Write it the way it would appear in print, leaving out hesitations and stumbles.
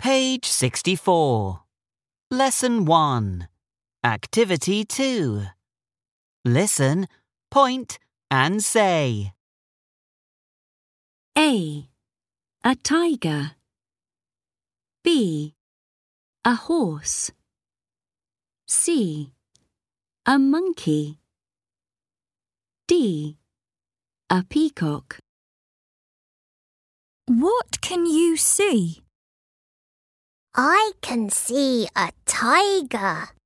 Page 64. Lesson 1. Activity 2. Listen, point, and say. A tiger. B, a horse. C, a monkey. D, a peacock. What can you see? I can see a tiger.